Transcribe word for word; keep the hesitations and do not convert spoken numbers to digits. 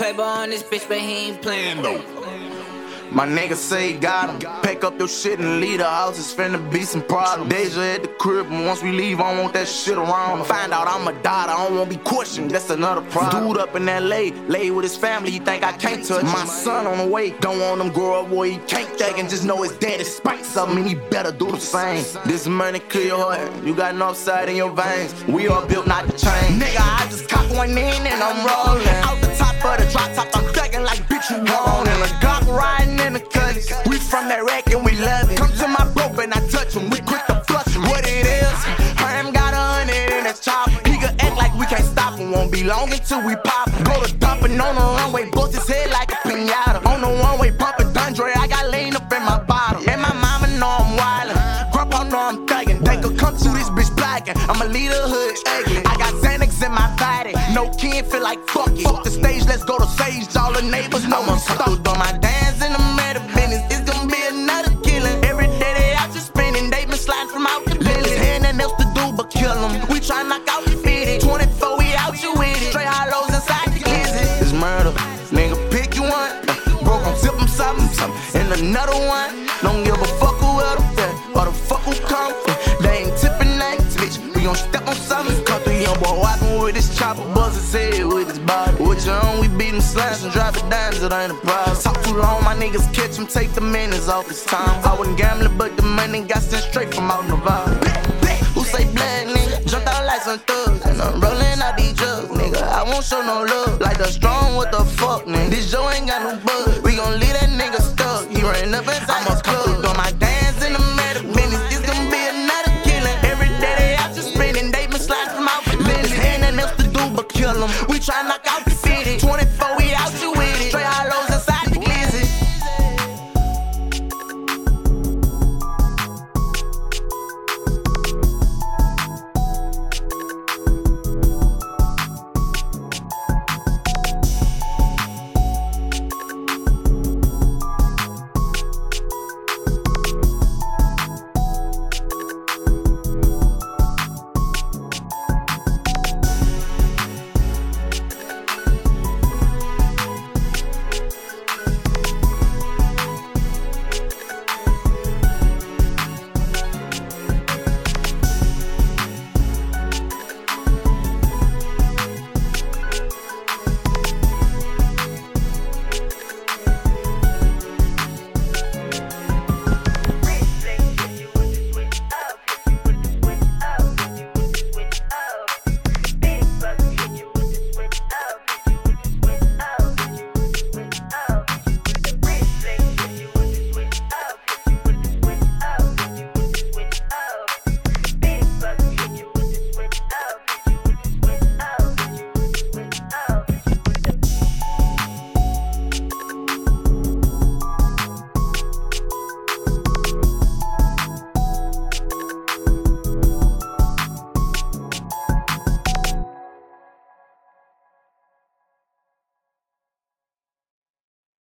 paper on this bitch, but he ain't playing though. My nigga say he got him. Pack up your shit and leave the house, it's finna be some problems. Deja at the crib, and once we leave, I don't want that shit around. Find out I'm a dot, I don't wanna be questioned, that's another problem. Dude up in L A, lay with his family, he think I can't touch him. My son on the way, don't want him grow up where he can't think, and just know his daddy spikes something, and he better do the same. This money clear your heart, you got enough side in your veins. We all built not to change. Nigga, I just cop one in and I'm rolling. Out the top of the drop top, I'm thugging like bitch you want. And a Glock riding in the cuts. We from that rack and we love it. Come to my broke and I touch him, we quick to flush him. What it is, Herm got a hundred in his chop. He could act like we can't stop him, won't be long until we pop him. Go to dumping on the runway, bust his head like a pinata. On the one way, pumping Dundre, I got lean up in my bottom. And my mama know I'm wildin', grandpa know I'm thuggin'. They could come to this bitch blackin', I'ma lead the hood ugly. I got Xanax in my body, no kid feel like fuck it. Fuck the stage, let's go to Sage, all the neighbors know I'm stuck. On my dance in the meta business, it's gonna be another killing. Every day they out just spinning, they been sliding from out the lilies. Ain't nothing else to do but kill them. We try knock out the fitted, twenty-four we out you with it. Straight hollows inside the glizzy. It's murder, nigga pick you one. Uh, broke on tip him something, something. And another one, don't give a fuck who else there, or the fuck who come from. They ain't tipping that bitch, we gon' step on something. Come through young boy walking with his chopper, buzz his head with his body. With your own, we beat him slash and drop it down, it ain't a problem. Talk too long, my niggas catch him, take the minutes off his time. I wasn't gambling, but the money got sent straight from out Nevada. Who say black, nigga? Jumped out like some thugs, and I'm rolling out these drugs, nigga. I won't show no love, like the strong, what the fuck, nigga? This Joe ain't got no bug, we gon' leave that nigga stuck. He ran up inside his club, on my